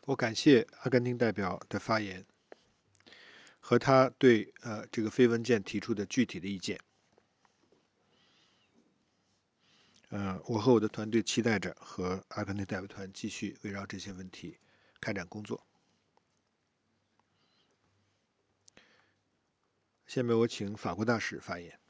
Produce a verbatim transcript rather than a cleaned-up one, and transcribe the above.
我感谢阿根廷代表的发言和他对呃这个非文件提出的具体的意见。呃，我和我的团队期待着和阿根廷代表团继续围绕这些问题开展工作。下面我请法国大使发言。